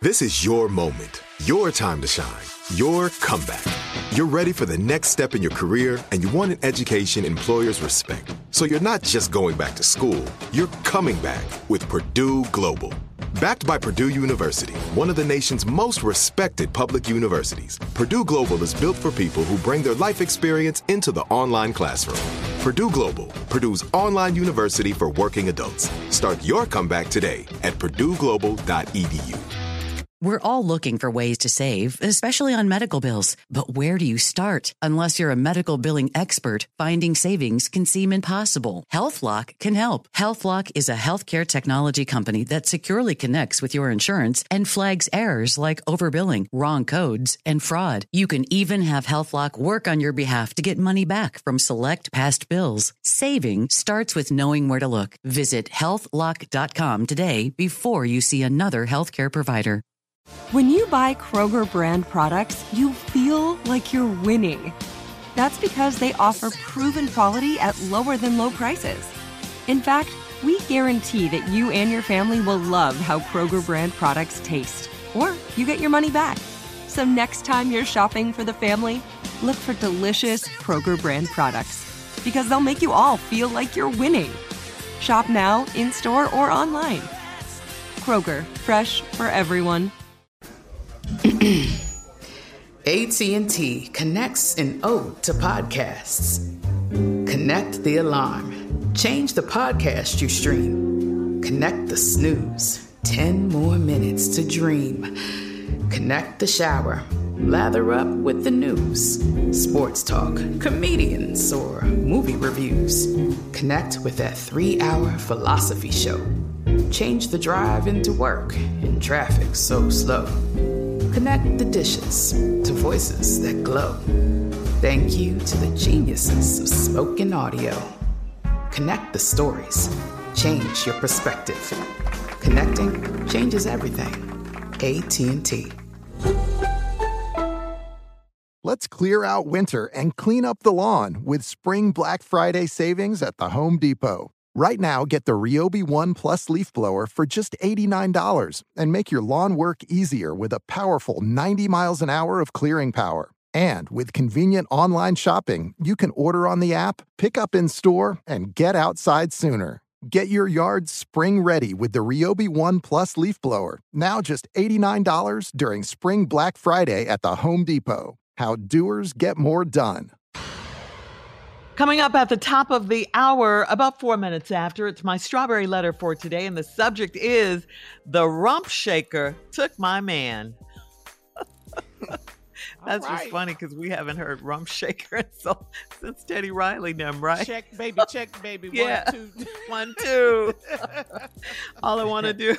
This is your moment, your time to shine, your comeback. You're ready for the next step in your career, and you want an education employers respect. So you're not just going back to school, you're coming back with Purdue Global. Backed by Purdue University, one of the nation's most respected public universities, Purdue Global is built for people who bring their life experience into the online classroom. Purdue Global, Purdue's online university for working adults. Start your comeback today at purdueglobal.edu. We're all looking for ways to save, especially on medical bills. But where do you start? Unless you're a medical billing expert, finding savings can seem impossible. HealthLock can help. HealthLock is a healthcare technology company that securely connects with your insurance and flags errors like overbilling, wrong codes, and fraud. You can even have HealthLock work on your behalf to get money back from select past bills. Saving starts with knowing where to look. Visit healthlock.com today before you see another healthcare provider. When you buy Kroger brand products, you feel like you're winning. That's because they offer proven quality at lower than low prices. In fact, we guarantee that you and your family will love how Kroger brand products taste, or you get your money back. So next time you're shopping for the family, look for delicious Kroger brand products, because they'll make you all feel like you're winning. Shop now, in-store, or online. Kroger, fresh for everyone. AT&T connects an ode to podcasts. Connect the alarm. Change the podcast you stream. Connect the snooze. 10 more minutes to dream. Connect the shower. Lather up with the news. Sports talk, comedians, or movie reviews. Connect with that 3-hour philosophy show. Change the drive into work in traffic so slow. Connect the dishes to voices that glow. Thank you to the geniuses of spoken audio. Connect the stories. Change your perspective. Connecting changes everything. AT&T. Let's clear out winter and clean up the lawn with Spring Black Friday savings at the Home Depot. Right now, get the Ryobi One Plus leaf blower for just $89 and make your lawn work easier with a powerful 90 miles an hour of clearing power. And with convenient online shopping, you can order on the app, pick up in store, and get outside sooner. Get your yard spring ready with the Ryobi One Plus leaf blower, now just $89 during Spring Black Friday at the Home Depot. How doers get more done. Coming up at the top of the hour, about 4 minutes after, it's my strawberry letter for today, and the subject is The Rump Shaker Took My Man. That's just funny because we haven't heard Rump Shaker since Teddy Riley them, right? Check, baby. Yeah. 1, 2. 1, 2. All I want to do.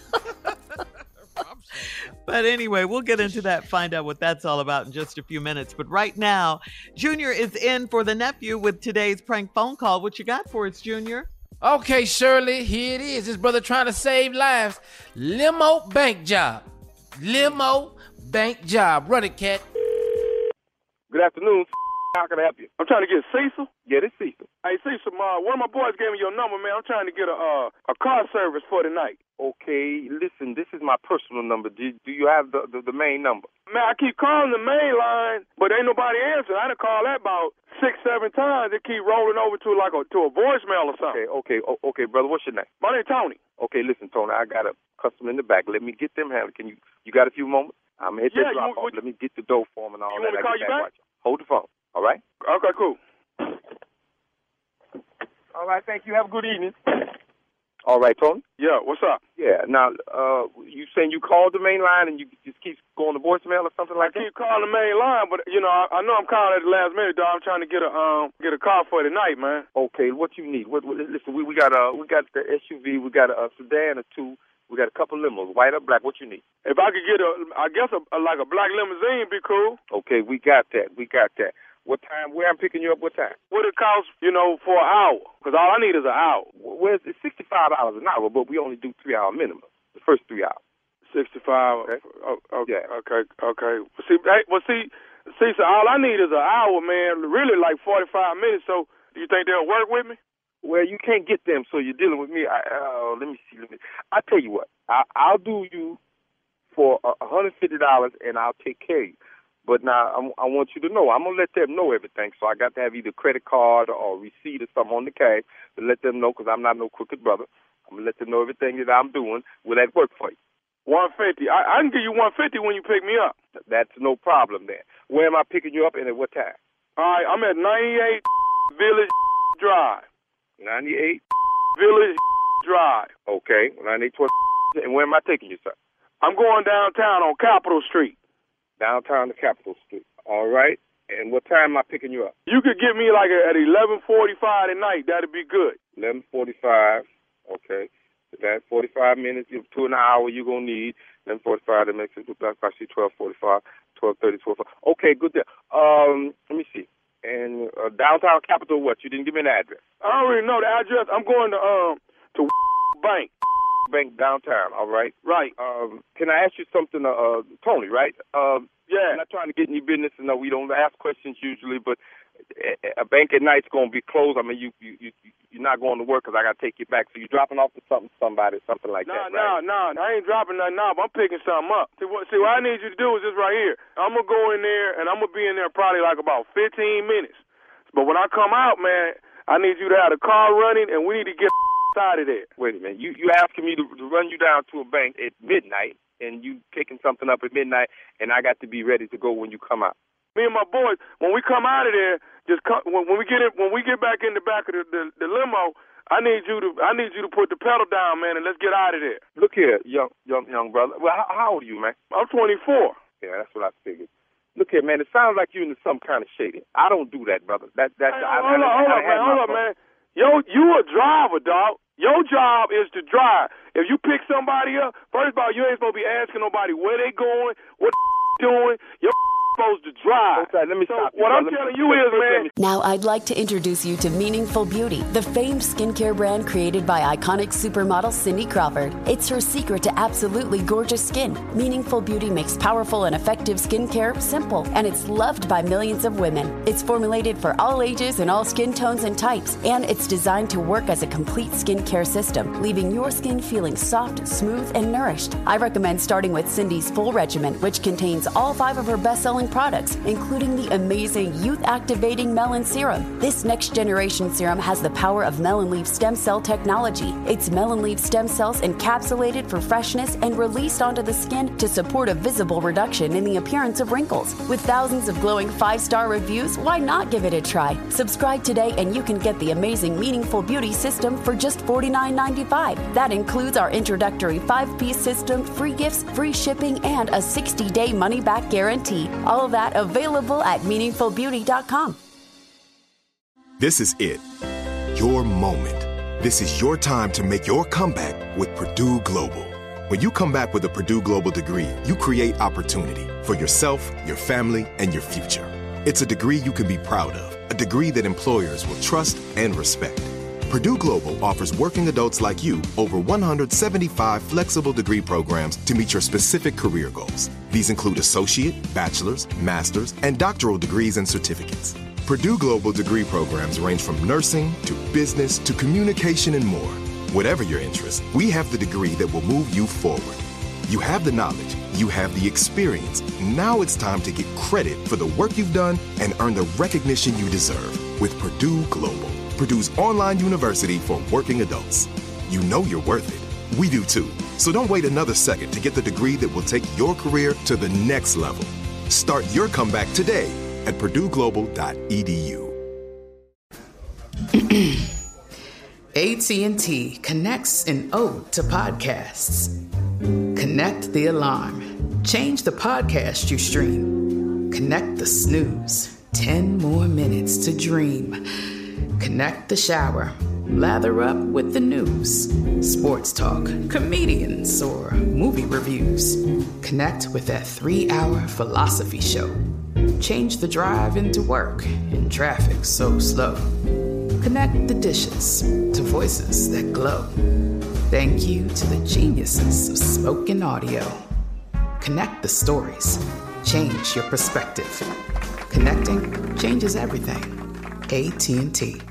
But anyway, we'll get into that, find out what that's all about in just a few minutes. But right now, Junior is in for the nephew with today's prank phone call. What you got for us, Junior? Okay, Shirley, here it is. His brother trying to save lives. Limo bank job. Run it, cat. Good afternoon. How can I help you? I'm trying to get Cecil. Yeah, this Cecil. Hey, Cecil, one of my boys gave me your number, man. I'm trying to get a car service for tonight. Okay, listen, this is my personal number. Do you have the main number? Man, I keep calling the main line, but ain't nobody answering. I done called that about 6-7 times. It keep rolling over to a voicemail or something. Okay, brother. What's your name? My name's Tony. Okay, listen, Tony, I got a customer in the back. Let me get them handled. You got a few moments? I'm going to hit that drop off. Let me get the dough for them and all that. You want me to call you back? Hold the phone. All right? Okay, cool. All right, thank you. Have a good evening. All right, Tony? Yeah, what's up? Yeah, now, you saying you called the main line and you just keep going to voicemail or something like that? I keep calling the main line, but, I know I'm calling at the last minute, dog. I'm trying to get a car for tonight, man. Okay, what you need? Listen, we got the SUV, we got a sedan or two. We got a couple limos, white or black. What you need? If I could get a black limousine, be cool. Okay, we got that. What time? Where I'm picking you up? What time? What it costs, for an hour? Because all I need is an hour. Well, it's $65 an hour, but we only do 3-hour minimum. The first 3 hours. 65. Okay. Okay. See, so all I need is an hour, man. Really, like 45 minutes. So, do you think they'll work with me? Well, you can't get them, so you're dealing with me. Let me see. I tell you what. I'll do you for $150, and I'll take care of you. But now I want you to know, I'm going to let them know everything. So I got to have either credit card or receipt or something on the cash to let them know, because I'm not no crooked brother. I'm going to let them know everything that I'm doing. Will that work for you? $150. I can give you $150 when you pick me up. That's no problem then. Where am I picking you up and at what time? All right, I'm at 98 Village Drive. 98 Village Drive. Okay, 98. And where am I taking you, sir? I'm going downtown on Capitol Street. Downtown to Capitol Street. All right. And what time am I picking you up? You could get me like at 11:45 at night. That'd be good. 11:45. Okay. That's 45 minutes, 2 an hour you're going to need. 11:45, that makes it 12:45, 12:30, 12:45. Okay, good deal. Let me see. And downtown Capitol, what? You didn't give me an address. I don't really know the address. I'm going to Bank. Bank downtown, all right? Right. Can I ask you something, Tony, right? Yeah. I'm not trying to get in your business, and we don't ask questions usually, but a bank at night's going to be closed. I mean, you're not going to work because I got to take you back. So you're dropping off to somebody, something like that, right? No, I ain't dropping nothing off. I'm picking something up. See, what I need you to do is this right here. I'm going to go in there, and I'm going to be in there probably like about 15 minutes. But when I come out, man, I need you to have the car running, and we need to get out of there. Wait a minute. You asking me to run you down to a bank at midnight, and you picking something up at midnight, and I got to be ready to go when you come out. Me and my boys, when we come out of there, when we get back in the back of the limo, I need you to put the pedal down, man, and let's get out of there. Look here, young brother. Well, how old are you, man? I'm 24. Yeah, that's what I figured. Look here, man. It sounds like you're into some kind of shady. I don't do that, brother. Hold up, man. Yo, you a driver, dog. Your job is to drive. If you pick somebody up, first of all, you ain't supposed to be asking nobody where they going, what doing. You're supposed to drive. Okay, let me stop you. What I'm telling you is, man. Now I'd like to introduce you to Meaningful Beauty, the famed skincare brand created by iconic supermodel Cindy Crawford. It's her secret to absolutely gorgeous skin. Meaningful Beauty makes powerful and effective skincare simple, and it's loved by millions of women. It's formulated for all ages and all skin tones and types, and it's designed to work as a complete skincare system, leaving your skin feeling soft, smooth, and nourished. I recommend starting with Cindy's full regimen, which contains all 5 of her best-selling products, including the amazing youth-activating Melon Serum. This next-generation serum has the power of melon leaf stem cell technology. It's melon leaf stem cells encapsulated for freshness and released onto the skin to support a visible reduction in the appearance of wrinkles. With thousands of glowing 5-star reviews, why not give it a try? Subscribe today and you can get the amazing Meaningful Beauty system for just $49.95. That includes our introductory 5-piece system, free gifts, free shipping, and a 60-day money-back guarantee. All of that available at meaningfulbeauty.com. This is it. Your moment. This is your time to make your comeback with Purdue Global. When you come back with a Purdue Global degree, you create opportunity for yourself, your family, and your future. It's a degree you can be proud of, a degree that employers will trust and respect. Purdue Global offers working adults like you over 175 flexible degree programs to meet your specific career goals. These include associate, bachelor's, master's, and doctoral degrees and certificates. Purdue Global degree programs range from nursing to business to communication and more. Whatever your interest, we have the degree that will move you forward. You have the knowledge, you have the experience. Now it's time to get credit for the work you've done and earn the recognition you deserve with Purdue Global, Purdue's online university for working adults. You know you're worth it. We do too. So don't wait another second to get the degree that will take your career to the next level. Start your comeback today at purdueglobal.edu. AT&T connects an ode to podcasts. Connect the alarm. Change the podcast you stream. Connect the snooze. 10 more minutes to dream. Connect the shower. Lather up with the news. Sports talk, comedians, or movie reviews. Connect with that 3-hour philosophy show. Change the drive into work in traffic so slow. Connect the dishes to voices that glow. Thank you to the geniuses of spoken audio. Connect the stories. Change your perspective. Connecting changes everything. AT&T.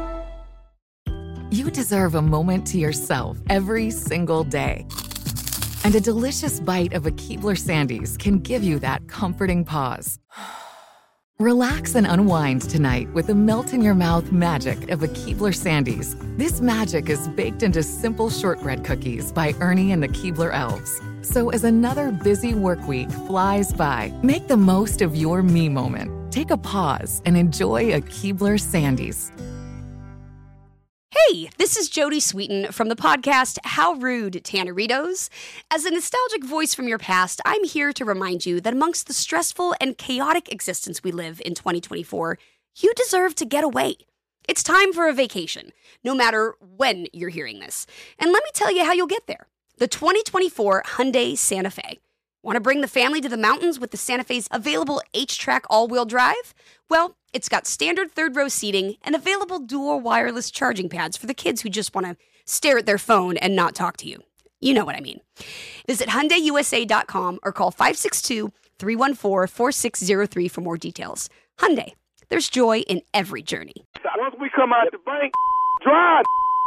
You deserve a moment to yourself every single day. And a delicious bite of a Keebler Sandies can give you that comforting pause. Relax and unwind tonight with the melt-in-your-mouth magic of a Keebler Sandies. This magic is baked into simple shortbread cookies by Ernie and the Keebler Elves. So as another busy work week flies by, make the most of your me moment. Take a pause and enjoy a Keebler Sandies. Hey, this is Jodie Sweetin from the podcast How Rude, Tanneritos. As a nostalgic voice from your past, I'm here to remind you that amongst the stressful and chaotic existence we live in 2024, you deserve to get away. It's time for a vacation, no matter when you're hearing this. And let me tell you how you'll get there. The 2024 Hyundai Santa Fe. Want to bring the family to the mountains with the Santa Fe's available H-Track all-wheel drive? Well, it's got standard third-row seating and available dual wireless charging pads for the kids who just want to stare at their phone and not talk to you. You know what I mean. Visit HyundaiUSA.com or call 562-314-4603 for more details. Hyundai, there's joy in every journey. Once we come out the bank, drive.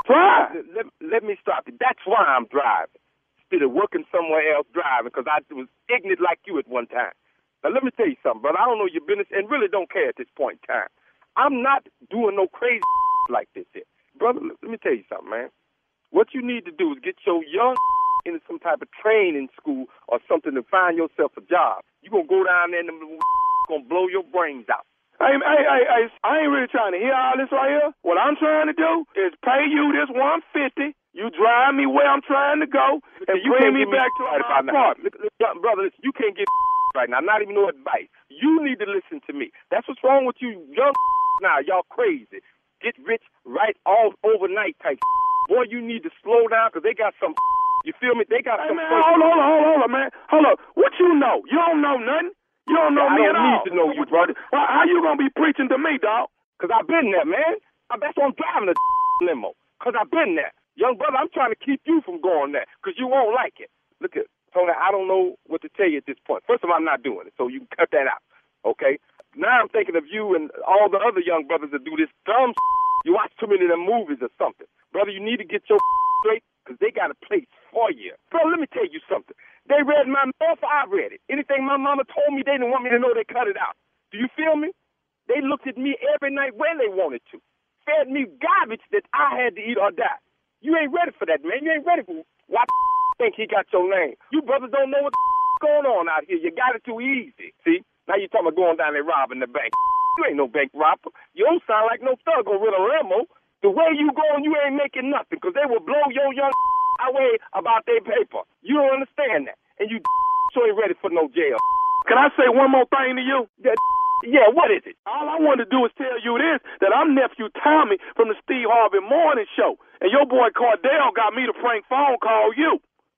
Let me stop you. That's why I'm driving. Instead of working somewhere else driving, because I was ignorant like you at one time. Now, let me tell you something, brother. I don't know your business and really don't care at this point in time. I'm not doing no crazy like this here. Brother, let me tell you something, man. What you need to do is get your young into some type of training school or something to find yourself a job. You're going to go down there and them going to blow your brains out. Hey, I ain't really trying to hear all this right here. What I'm trying to do is pay you this $150. You drive me where I'm trying to go, and you bring me back to my apartment. Brother, listen, you can't get right now, not even no advice. You need to listen to me. That's what's wrong with you young now. Y'all crazy. Get rich right all overnight type. Boy, you need to slow down because they got some. You feel me? They got some. Man, hold on, man. Hold up. What you know? You don't know nothing. You don't know me at all. I don't need to know you, brother. Well, how you going to be preaching to me, dog? Because I've been there, man. That's why I'm driving a limo. Because I've been there. Young brother, I'm trying to keep you from going there because you won't like it. Look at Tony, I don't know what to tell you at this point. First of all, I'm not doing it, so you can cut that out, okay? Now I'm thinking of you and all the other young brothers that do this dumb You watch too many of them movies or something. Brother, you need to get your straight because they got a place for you. Bro, let me tell you something. They read my mail, I read it. Anything my mama told me, they didn't want me to know, they cut it out. Do you feel me? They looked at me every night when they wanted to. Fed me garbage that I had to eat or die. You ain't ready for that, man. You ain't ready for why think he got your name. You brothers don't know what's going on out here. You got it too easy. See? Now you talking about going down there robbing the bank. You ain't no bank robber. You don't sound like no thug or with a limo. The way you going, you ain't making nothing because they will blow your young away about their paper. You don't understand that. And you so ain't ready for no jail. Can I say one more thing to you? Yeah, what is it? All I want to do is tell you this, that I'm nephew Tommy from the Steve Harvey Morning Show. And your boy Cordell got me to prank phone call you.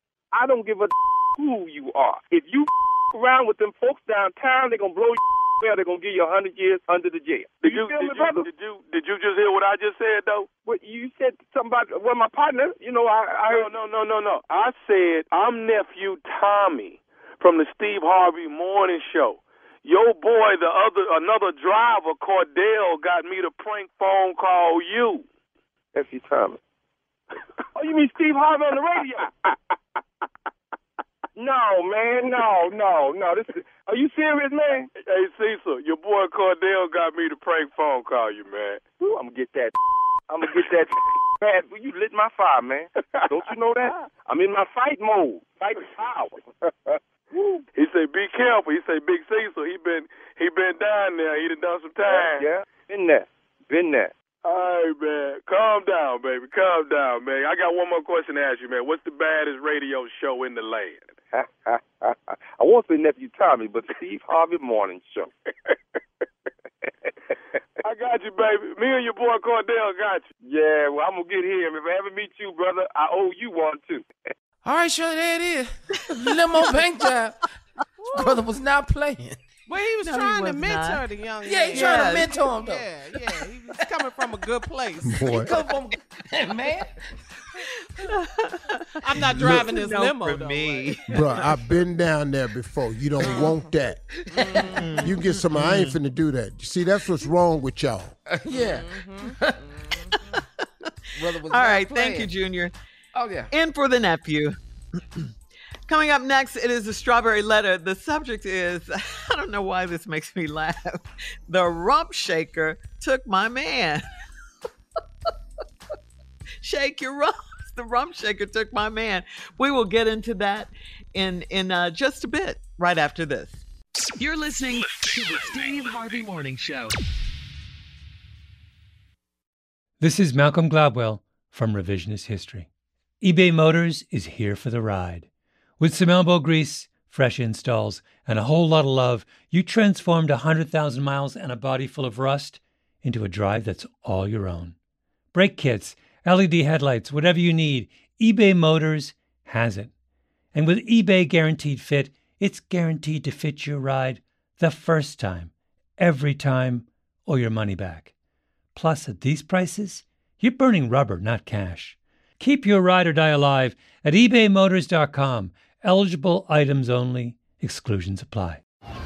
I don't give a who you are. If you around with them folks downtown, they're going to blow you well, they're going to give you 100 years under the jail. Did you just hear what I just said, though? Well, you said something about, well, my partner, you know, I heard. No. I said I'm nephew Tommy from the Steve Harvey Morning Show. Your boy, another driver, Cordell, got me to prank phone call you. Nephew Tommy. Oh, you mean Steve Harvey on the radio? No, man, no. Are you serious, man? Hey, Cecil, your boy Cordell got me to prank phone call you, man. Ooh, I'm going to get that. Man, you lit my fire, man. Don't you know that? I'm in my fight mode. Fight power. He said, be careful. He said, Big Cecil, he been down there. He done some time. Yeah, been there. All right, man. Calm down, baby. Calm down, man. I got one more question to ask you, man. What's the baddest radio show in the land? I won't say Nephew Tommy, but Steve Harvey Morning Show. I got you, baby. Me and your boy Cordell got you. Yeah, well, I'm going to get him. If I ever meet you, brother, I owe you one, too. All right, sure, there it is. Limo bank job. His brother was not playing. Well, he was trying to mentor the young man. Yeah, he trying to mentor him, though. Yeah, he was coming from a good place. Boy. He come from, man. I'm not driving this limo, though. Me. Right? Bro, I've been down there before. You don't want that. You get some, I ain't finna do that. You see, that's what's wrong with y'all. Yeah. Brother was All right, playing. Thank you, Junior. Oh, yeah. And for the nephew. Coming up next, it is the Strawberry Letter. The subject is, I don't know why this makes me laugh. The rump shaker took my man. Shake your rumps. The rump shaker took my man. We will get into that in just a bit, right after this. You're listening to the Steve Harvey Morning Show. This is Malcolm Gladwell from Revisionist History. eBay Motors is here for the ride. With some elbow grease, fresh installs, and a whole lot of love, you transformed 100,000 miles and a body full of rust into a drive that's all your own. Brake kits, LED headlights, whatever you need, eBay Motors has it. And with eBay Guaranteed Fit, it's guaranteed to fit your ride the first time, every time, or your money back. Plus, at these prices, you're burning rubber, not cash. Keep your ride or die alive at ebaymotors.com. Eligible items only. Exclusions apply.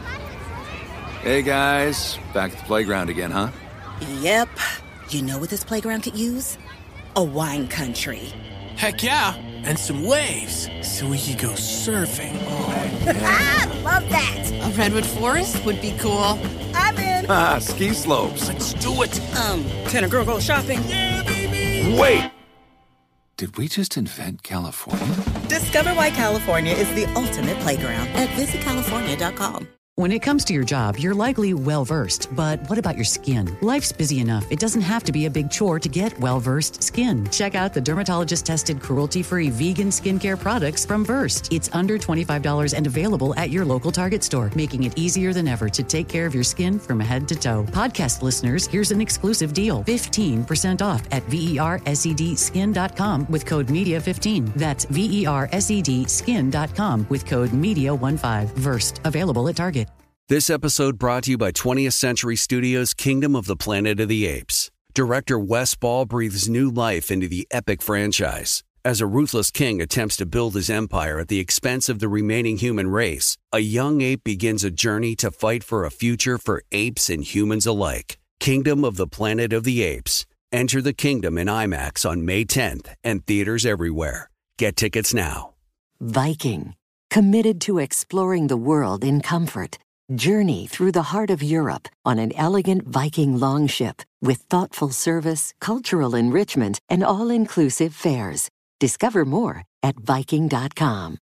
Hey, guys. Back at the playground again, huh? Yep. You know what this playground could use? A wine country. Heck yeah. And some waves so we could go surfing. Oh, yeah. Love that. A redwood forest would be cool. I'm in. Ski slopes. Let's do it. Can a girl go shopping? Yeah, baby. Wait. Did we just invent California? Discover why California is the ultimate playground at visitcalifornia.com. When it comes to your job, you're likely well-versed, but what about your skin? Life's busy enough. It doesn't have to be a big chore to get well-versed skin. Check out the dermatologist-tested, cruelty-free vegan skincare products from Versed. It's under $25 and available at your local Target store, making it easier than ever to take care of your skin from head to toe. Podcast listeners, here's an exclusive deal. 15% off at VERSEDskin.com with code MEDIA15. That's VERSEDskin.com with code MEDIA15. Versed. Available at Target. This episode brought to you by 20th Century Studios' Kingdom of the Planet of the Apes. Director Wes Ball breathes new life into the epic franchise. As a ruthless king attempts to build his empire at the expense of the remaining human race, a young ape begins a journey to fight for a future for apes and humans alike. Kingdom of the Planet of the Apes. Enter the kingdom in IMAX on May 10th and theaters everywhere. Get tickets now. Viking, committed to exploring the world in comfort. Journey through the heart of Europe on an elegant Viking longship with thoughtful service, cultural enrichment, and all-inclusive fares. Discover more at Viking.com.